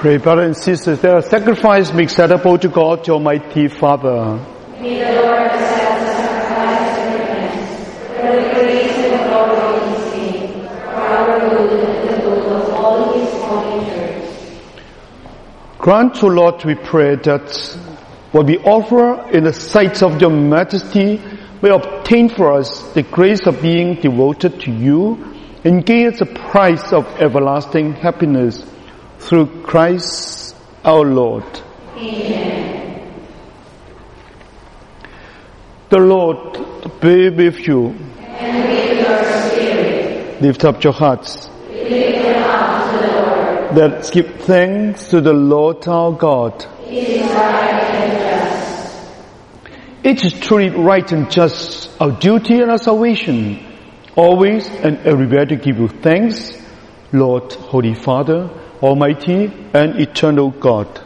Pray, brothers and sisters, that our sacrifice be acceptable to God, the Almighty Father. May the Lord accept the sacrifice of your hands, for the praise and glory of His name, for our good and the good of all His holy church. Grant, O Lord, we pray, that what we offer in the sight of your majesty may obtain for us the grace of being devoted to you and gain us the prize of everlasting happiness through Christ our Lord. Amen. The Lord be with you. And with your spirit. Lift up your hearts. Lift them up to the Lord. Let's give thanks to the Lord our God. It is right and just. It is truly right and just, our duty and our salvation, always and everywhere to give you thanks, Lord, Holy Father, Almighty and eternal God.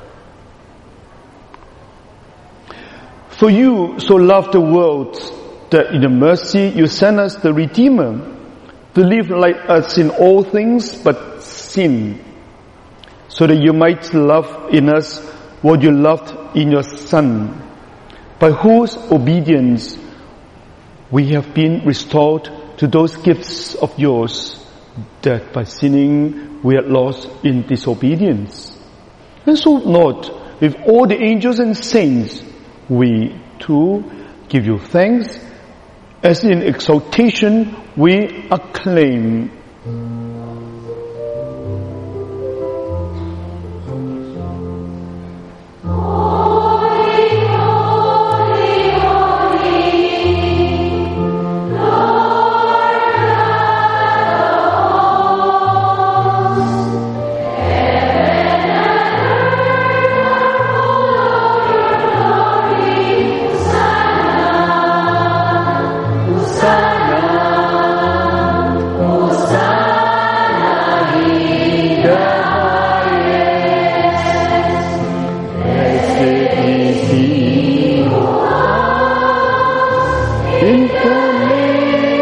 For you so loved the world that in the mercy you sent us the Redeemer to live like us in all things but sin, so that you might love in us what you loved in your Son, by whose obedience we have been restored to those gifts of yours that by sinning we had lost in disobedience. And so, Lord, with all the angels and saints, we too give you thanks, as in exaltation we acclaim.